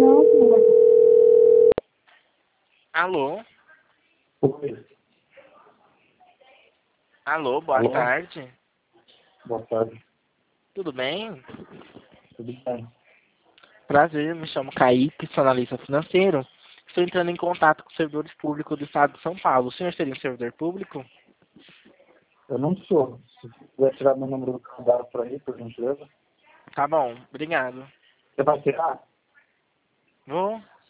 Alô? Oi. Alô, boa Alô? tarde. Boa tarde. Tudo bem? Tudo bem? Prazer, me chamo Kaique, sou analista financeiro. Estou entrando em contato com os servidores públicos do Estado de São Paulo. O senhor seria um servidor público? Eu não sou. Se você quiser tirar meu número do cadastro aí, por gentileza. Tá bom, obrigado. Você vai tirar? Vou?